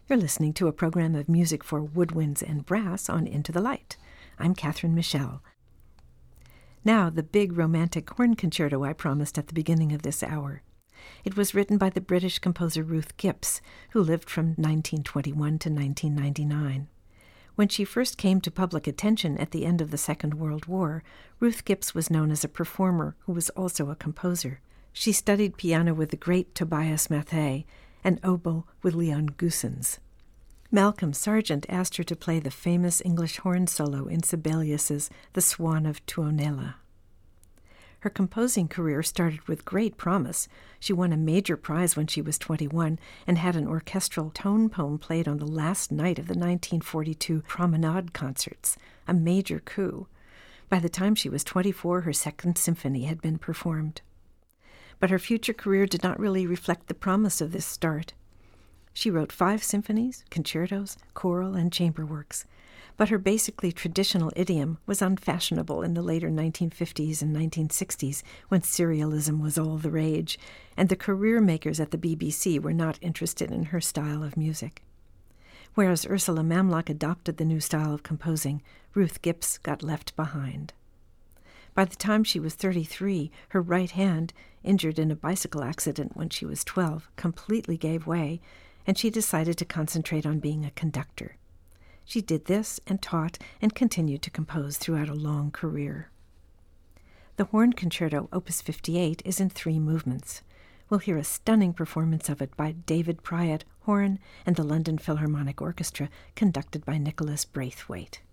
You're listening to a program of music for woodwinds and brass on Into the Light. I'm Catherine Michelle. Now, the big romantic horn concerto I promised at the beginning of this hour. It was written by the British composer Ruth Gibbs, who lived from 1921 to 1999. When she first came to public attention at the end of the Second World War, Ruth Gibbs was known as a performer who was also a composer. She studied piano with the great Tobias Matthay and oboe with Leon Goossens. Malcolm Sargent asked her to play the famous English horn solo in Sibelius's The Swan of Tuonela. Her composing career started with great promise. She won a major prize when she was 21 and had an orchestral tone poem played on the last night of the 1942 Promenade concerts, a major coup. By the time she was 24, her second symphony had been performed. But her future career did not really reflect the promise of this start. She wrote 5 symphonies, concertos, choral, and chamber works. But her basically traditional idiom was unfashionable in the later 1950s and 1960s when serialism was all the rage, and the career makers at the BBC were not interested in her style of music. Whereas Ursula Mamluk adopted the new style of composing, Ruth Gibbs got left behind. By the time she was 33, her right hand, injured in a bicycle accident when she was 12, completely gave way, and she decided to concentrate on being a conductor. She did this and taught and continued to compose throughout a long career. The Horn Concerto, Opus 58, is in 3 movements. We'll hear a stunning performance of it by David Pryatt, horn, and the London Philharmonic Orchestra, conducted by Nicholas Braithwaite.